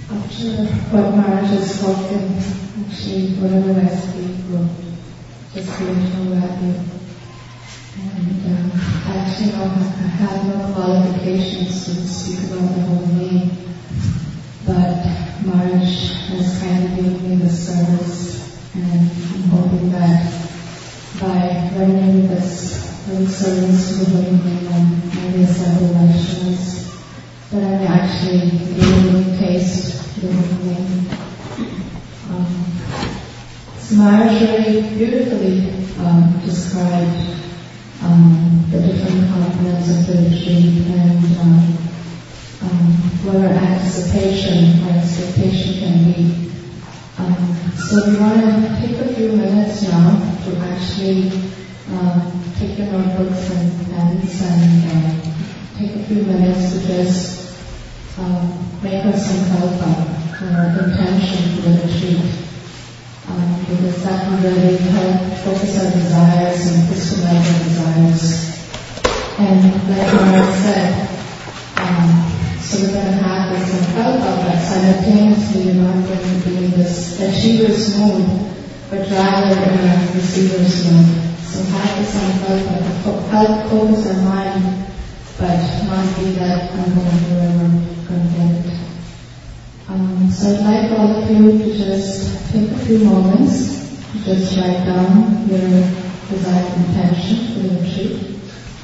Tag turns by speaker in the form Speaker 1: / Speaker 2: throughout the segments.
Speaker 1: After what Maharaj has spoken, actually whatever I speak will just create no value. And actually I have no qualifications to speak about the whole name, but Maharaj has kind of given me the service, and I'm hoping that by rendering this little service to the Holy Name and maybe assemble Vaishnavas, that I may actually gain a taste the Holy Name. So Maharaj very beautifully described the different components of the retreat and what our anticipation or expectation can be. So we want to take a few minutes now to actually take your notebooks and pens and take a few minutes to just make our sankalpa, our intention for the retreat. Because that will really help focus our desires and crystallize our desires. And like Maharaj said, so we're going to have this sankalpa, but simultaneously we're not going to be in this achiever's mood, but rather in a receiver's mood. So have the sankalpa to help focus our mind, but not be that I'm going to do whatever I'm going to get it. So I'd like all of you to just take a few moments to just write down your desired intention for the retreat,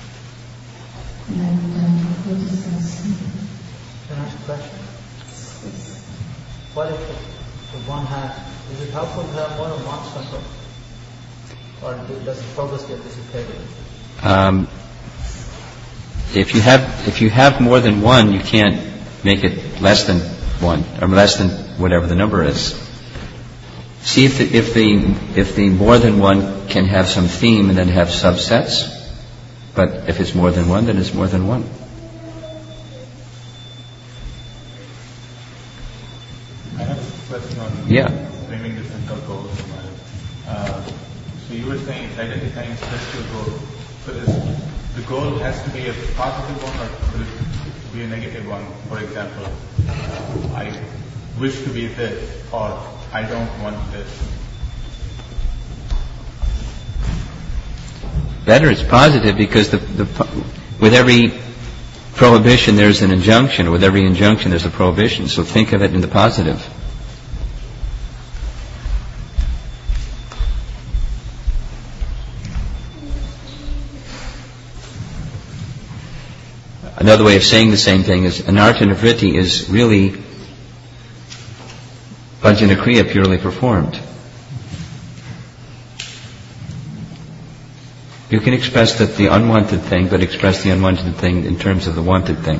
Speaker 1: and we'll discuss.
Speaker 2: Can I ask a question?
Speaker 1: Yes.
Speaker 2: What if one has, is it helpful to have more than one sankalpa? Or does the focus get dissipated?
Speaker 3: If you have more than one, you can't make it less than one, or less than whatever the number is. See if the more than one can have some theme and then have subsets, but if it's more than one, then it's more than one.
Speaker 4: I have a question on framing the sankalpa. So you were saying it's identifying a spiritual goal. So the goal has to be a positive one, or will it be a negative one? For example, I wish to be this, or I don't want this.
Speaker 3: Better it's positive, because with every prohibition there's an injunction, or with every injunction there's a prohibition. So think of it in the positive. Another way of saying the same thing is anartha-nivritti is really bhajana kriya purely performed. You can express the unwanted thing, but express the unwanted thing in terms of the wanted thing.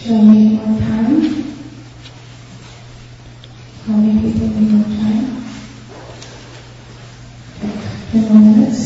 Speaker 1: Shall we need more time? How many people need more time? 10 more minutes?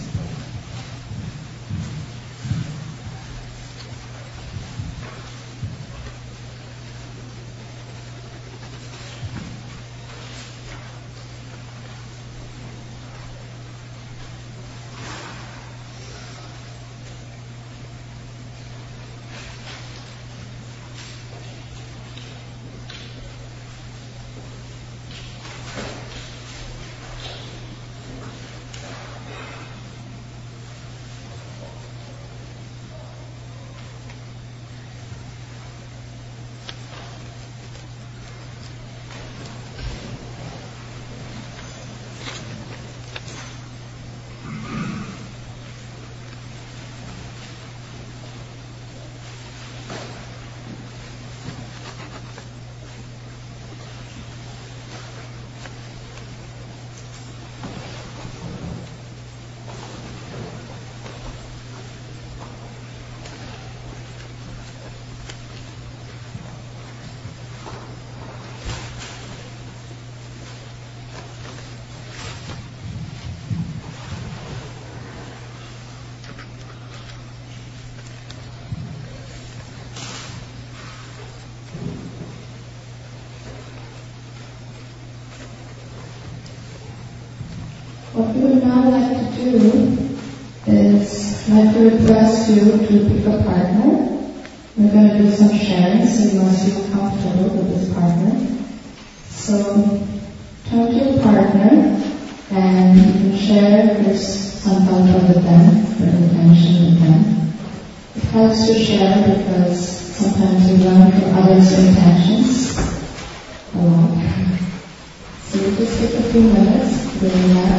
Speaker 1: What we would now like to do is like to request you to pick a partner. We're going to do some sharing, so you must feel comfortable with this partner. So turn to your partner and you can share this sankalpa with them, your intention with them. It helps to share because sometimes we learn from others' intentions a lot. So you just take a few minutes doing that.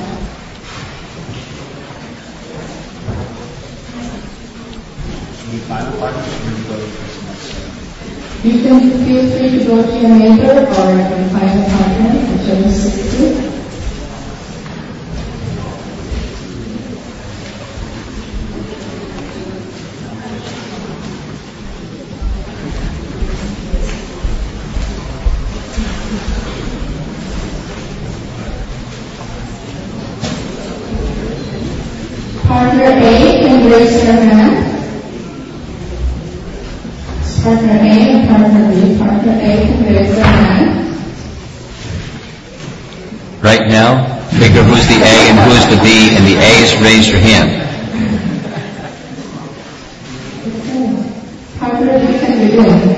Speaker 1: You can feel free to go to your neighbor or you can find a partner, whichever suits you. Partner A can raise their hand. Partner A and partner B. Partner A can raise their hand.
Speaker 3: Right now, figure who's the A and who's the B, and the A's raise your hand.
Speaker 1: Okay. Partner B can begin.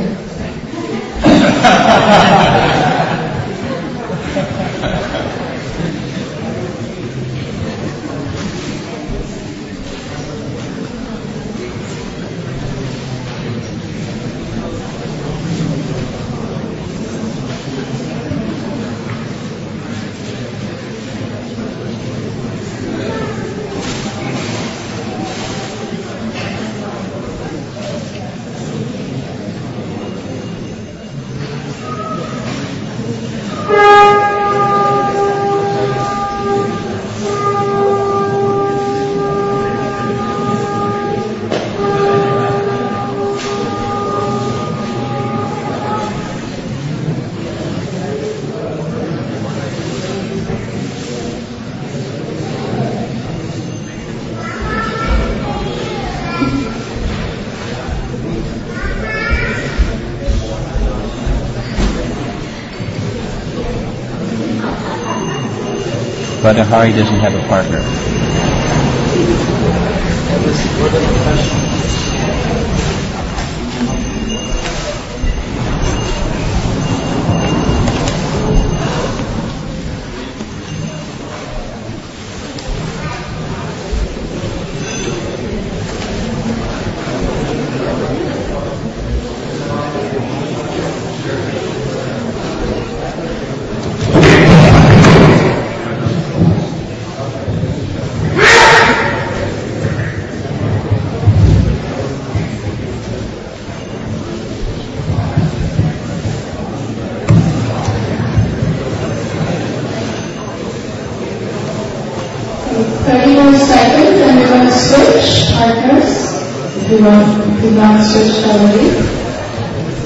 Speaker 3: But Hari doesn't have a partner. Switch partners, if you want to switch already.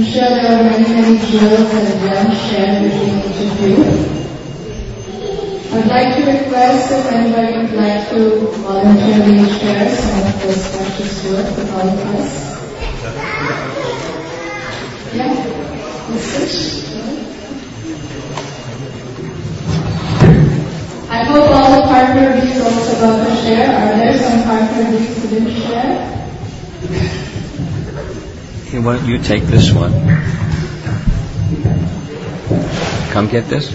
Speaker 1: sure there are many drills that Ram shared between each of you. I'd like to request if anybody would like to voluntarily share some of this precious work with all of us. Yeah, I hope all the partner bees also got to share. Are there some partner bees who didn't share?
Speaker 3: Hey, why don't you take this one? Come get this.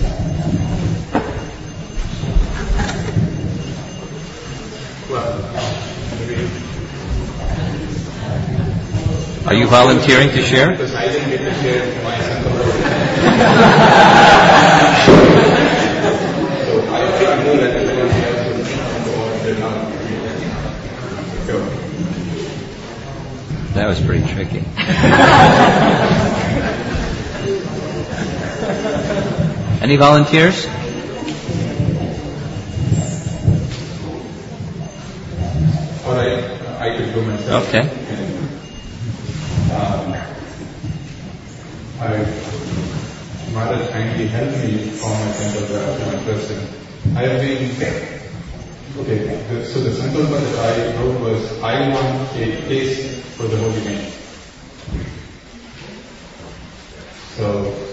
Speaker 3: Are you volunteering to share?
Speaker 4: Because I didn't get to share my Sankalpa. So I know that everyone else will go on their own.
Speaker 3: That was pretty tricky. Any volunteers?
Speaker 4: All right, I could go myself.
Speaker 3: Okay.
Speaker 4: Mother kindly helped me form my Sankalpa after my person. I have been, so the Sankalpa that I wrote was, I want a taste for the holy name. So,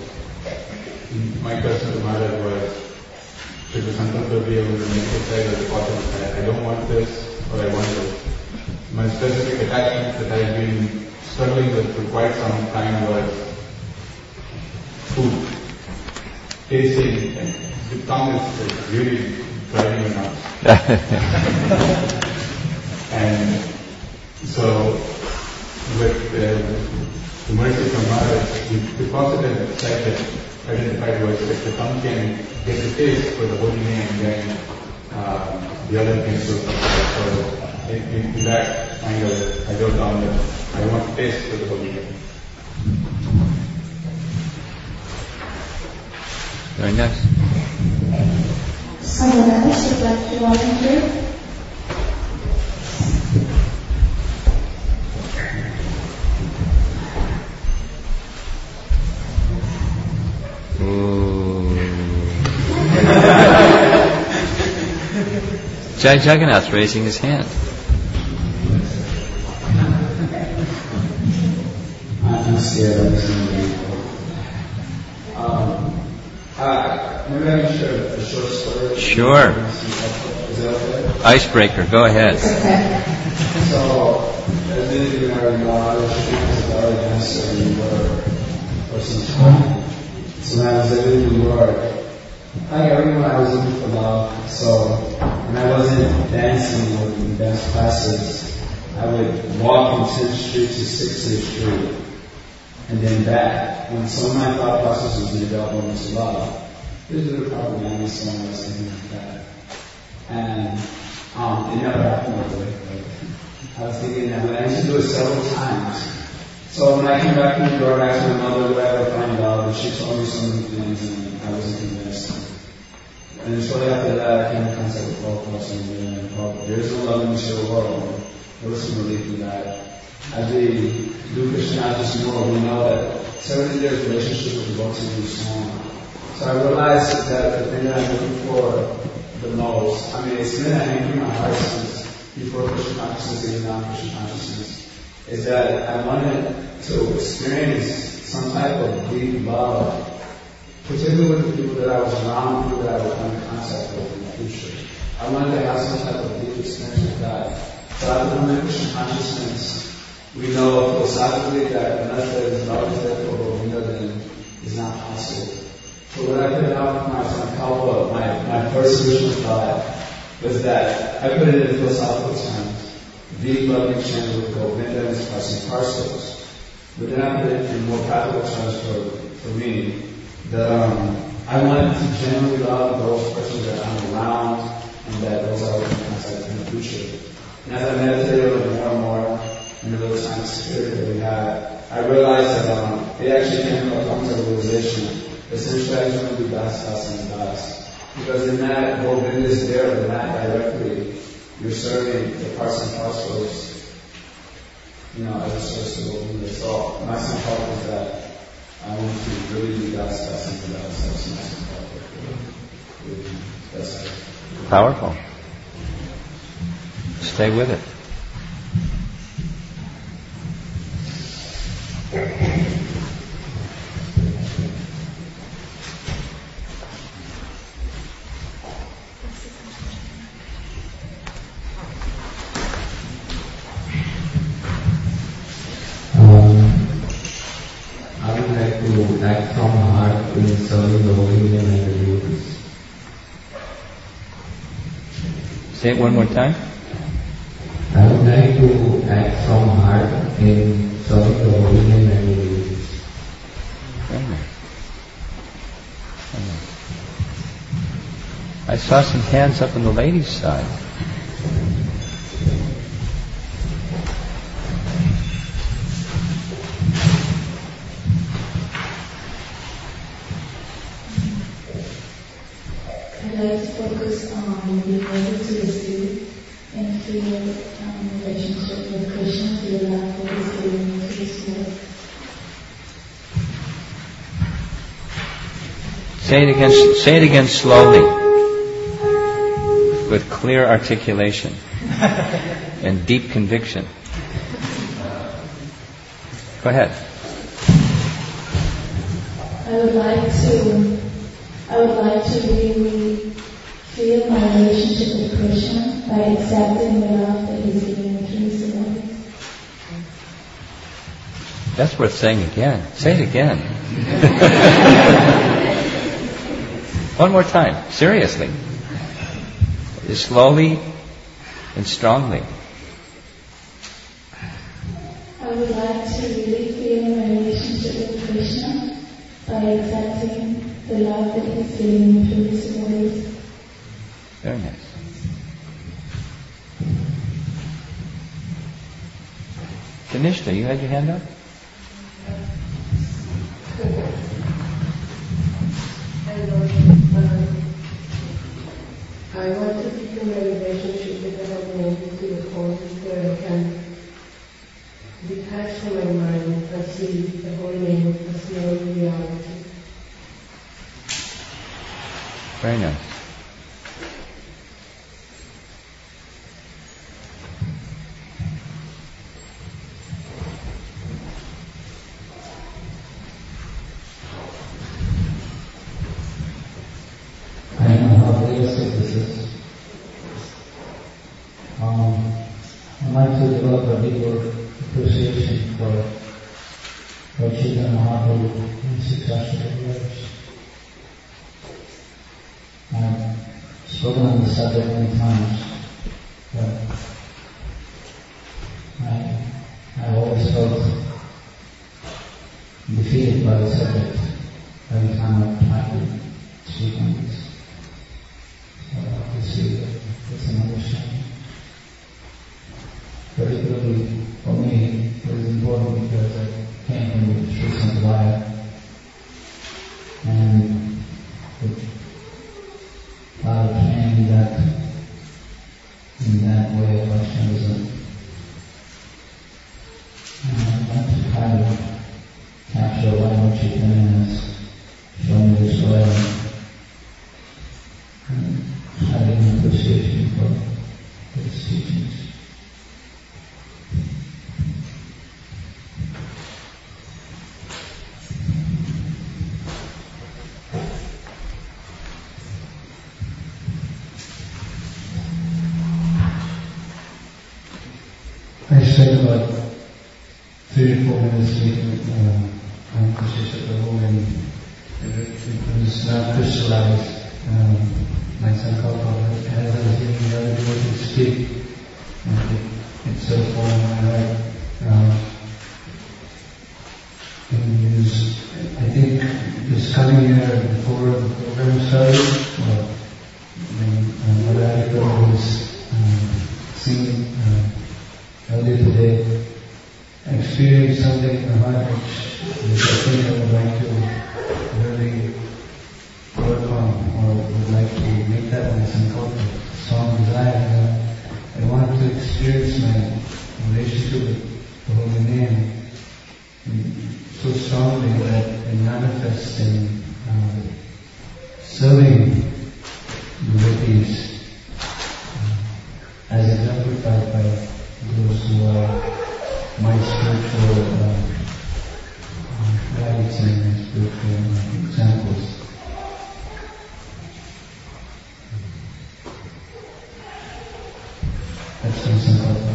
Speaker 4: my question to Mother was, should the Sankalpa be able to make the side or the bottom side? I don't want this, or I want this. My specific attachment that I've been struggling with for quite some time was food. Tasting, the tongue is really driving me nuts. And so, with the mercy from Mother, the positive side that identified was that the tongue can get the taste for the holy name, and then the other things will come. So, in that angle, I wrote down that I want to taste for the holy name.
Speaker 3: Very nice.
Speaker 1: Someone else would like to volunteer?
Speaker 3: Jai Jagannath's raising his hand.
Speaker 5: I'm scared. Maybe I can share a short story.
Speaker 3: Sure.
Speaker 5: Is that okay?
Speaker 3: Icebreaker, go ahead.
Speaker 5: So, as many of you already know, I was shooting as a ballet dancer in New York for some time. So when I was living in New York, like everyone, I was looking for love. So when I wasn't dancing or in dance classes, I would walk from 10th Street to 60th Street and then back. When some of my thought process was developing into love, this is probably only someone else thinking like that. And it never happened that way. I was thinking that, but I used to do it several times. So when I came back to New York, I asked my mother where I would find love, and she told me so many things, and I wasn't convinced. And shortly after that, I came to contact with Paul Carson, and there is no love in this world. There was some relief in that. As we do Krishna more, we know that 70 years relationship with devotee is strong. So I realized that the thing that I'm looking for the most, I mean, it's been anchoring in my heart since before Krishna consciousness, even now Krishna consciousness, is that I wanted to experience some type of deep love, particularly with the people that I was around, people that I would come in contact with in the future. I wanted to have some type of deep experience with God. So after the Krishna consciousness, we know philosophically that unless there is love there for Govinda, then it's not possible. So when I put out my Sankalpa, my first original thought was that I put it in philosophical terms. Deep loving exchange with Govinda and expressing parcels. But then I put it in more practical terms for me, that I wanted to genuinely love those persons that I'm around and that those I would contact in the future. And as I meditated on it more and more, in the little time of spirit that we had, I realized that it actually came to a realization. Essentially, I just want to be best and best. Because in that, Govinda is there, but not directly. You're serving the parts and parcels, as a source of Govinda. So my Sankalpa is that I want to really do God's best and for God's best.
Speaker 3: Powerful. Stay with it.
Speaker 5: I would like to act from heart in serving the Holy Name and the devotees.
Speaker 3: Say it one more time.
Speaker 5: I would like to act from heart in serving the Holy Name and the devotees.
Speaker 3: Very nice. Very nice. I saw some hands up on the ladies' side.
Speaker 1: I'd like to focus on being able to receive and feel relationship with Krishna, feel love that is giving me to this world.
Speaker 3: Say it again slowly, with clear articulation and deep conviction. Go ahead.
Speaker 1: I would like to really feel my relationship with Krishna by accepting the love that He's giving me through His devotees.
Speaker 3: That's worth saying again. Say it again. One more time, seriously. Slowly and strongly.
Speaker 1: I would like to really feel my relationship with Krishna by accepting the love that He's giving me through His devotees.
Speaker 3: Very nice. Tanishta, you had your hand up?
Speaker 6: I want to feel my relationship with the Holy Name to the point where I can detach from my mind and see the Holy Name as my reality.
Speaker 3: Very nice.
Speaker 5: I know how realistic this is. I'd like to develop a deeper appreciation for what Chaitanya Mahaprabhu and successful years. I've spoken on this subject many times, but I always felt defeated by the subject every time I tried to speak on this. So obviously it's an understanding. Particularly for me, it was important because I came from the Sri Sampradaya, and with a lot of training that in that way of Vaishnavism. And I'd like to try to capture what Lord Chaitanya has shown me this way, and having an appreciation for his teachings. I spent about 3 or 4 minutes speaking on Krishna Prabhu, and it was not crystallized. My sankalpa, as I was giving the other people to speak, it's so formed in my heart. I think this coming year before the program started, Mother Harika was singing earlier today. I experienced something in my heart which I think I would like to really work on, or would like to make that my sankalpa, strong desire. I want to experience my relationship with the Holy Name so strongly that I interest in serving devotees, as exemplified by those who are my spiritual guides and spiritual examples. That's my sankalpa.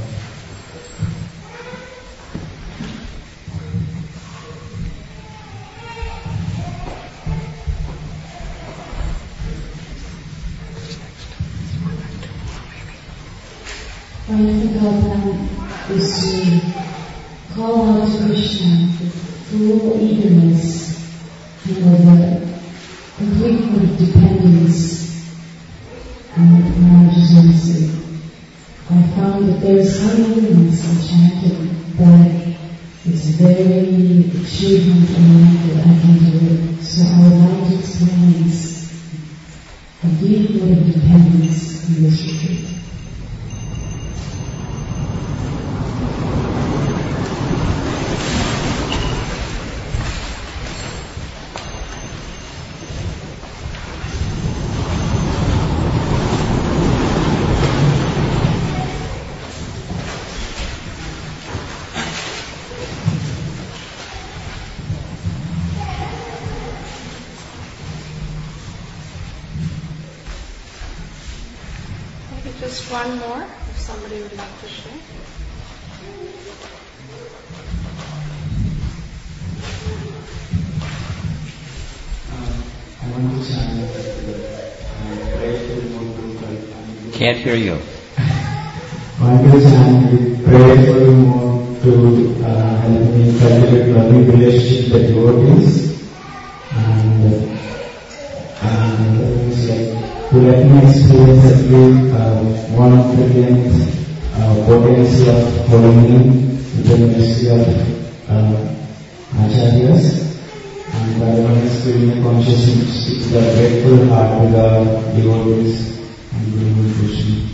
Speaker 1: My sankalpa is to call out to Krishna with full eagerness and with a complete dependence on Maharaj's mercy. I found that there is some elements in chanting that it's very achievement oriented. I can do it. So I would like to experience a deep level of dependence in this retreat.
Speaker 7: Just one more, if somebody would like to share.
Speaker 5: I want to chant prayerful.
Speaker 3: Can't hear you.
Speaker 5: I want to chant prayerful mode to help me cultivate loving relationship with devotees, and to let me experience every 1 brilliant potency of holy name with the ministry of acharyas, and by one experience consciousness with the grateful heart with the devotees and Guru Krishna.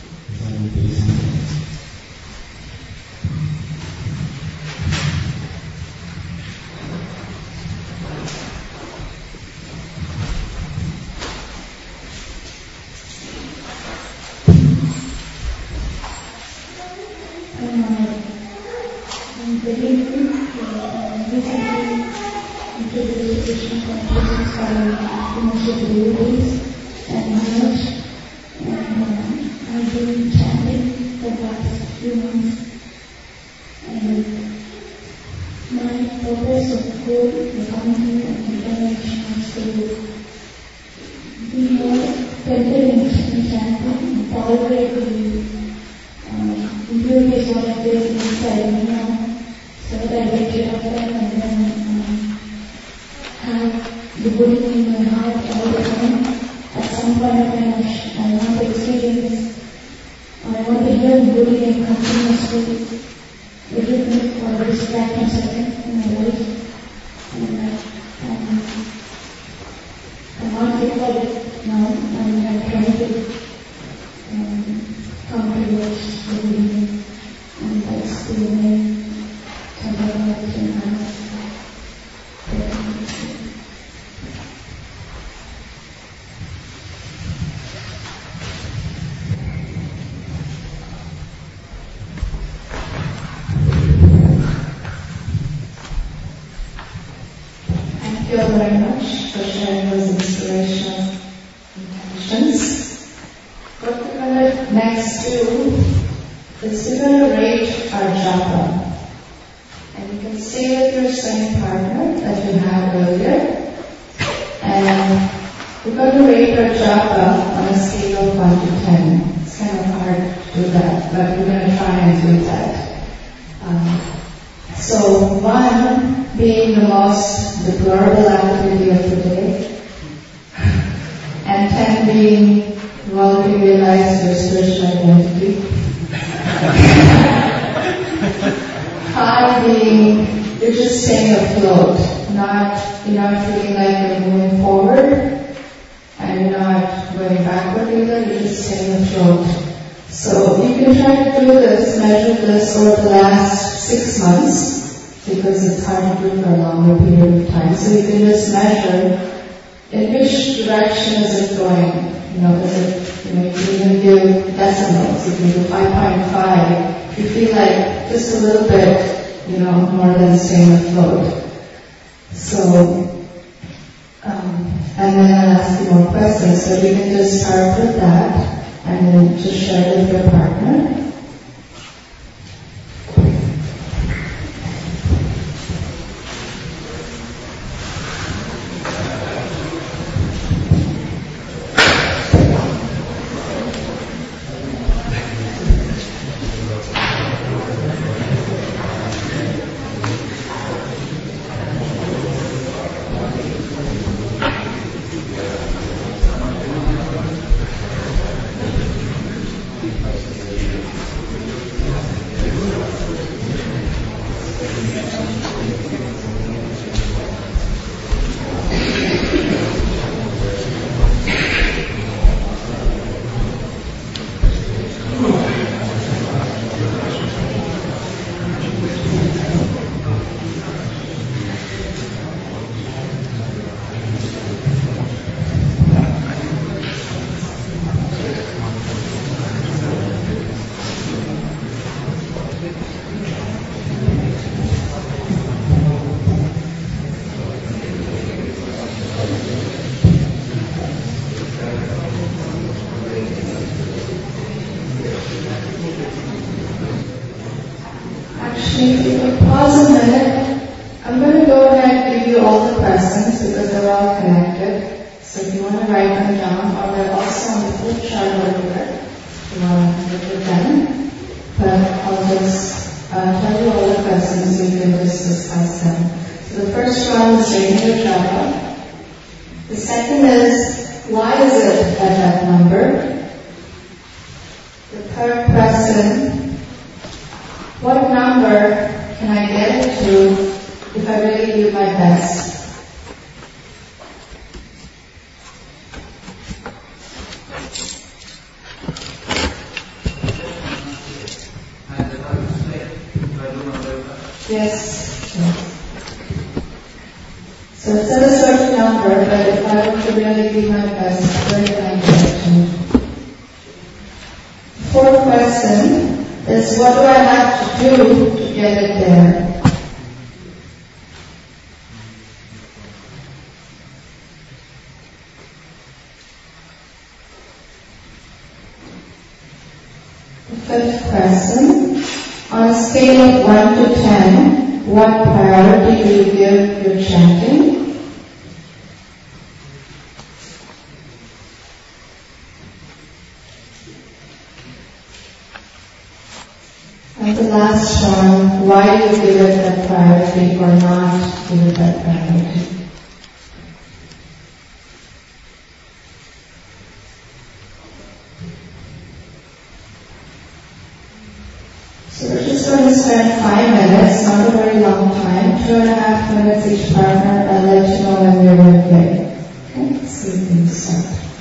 Speaker 1: Thank you very much for sharing those inspirational intentions. What we're going to next do is we're going to rate our japa. And you can stay with your same partner that you had earlier. And we're going to rate our japa on a scale of 1 to 10. It's kind of hard to do that, but we're going to try and do that. So 1 being the most deplorable activity of the day, and 10 being, well, we realize your spiritual identity. 5 being, you're just staying afloat, you're not feeling like you're moving forward, and you're not going backward either, you're just staying afloat. So you can try to do this, measure this over the last 6 months. because it's hard to do for a longer period of time. So you can just measure in which direction is it going. Is it, you can do decimals, you can do 5.5. If you feel like just a little bit, more than staying afloat. So, and then I'll ask you more questions. So you can just start with that, and then just share with your partner. If you could pause a minute, I'm going to go ahead and give you all the questions because they're all connected. So if you want to write them down, or they're also on the flip chart over there. If you want to look at them. But I'll just tell you all the questions so you can just discuss them. So the first one is Ranger Java. The second is, why is it at that number? The third question, what number can I get it to if I really do my best? Yes. So it's at a certain number, but if I were to really do my best, where can I get it to? Fourth question is, what do I have to do to get it there? The fifth question, on a scale of 1 to 10, what priority do you give your chanting? And the last one, why do you give it that priority or not give it that priority? So we're just going to spend 5 minutes, not a very long time, 2.5 minutes each partner. I'll let you know when we're ready. Okay, so you can start.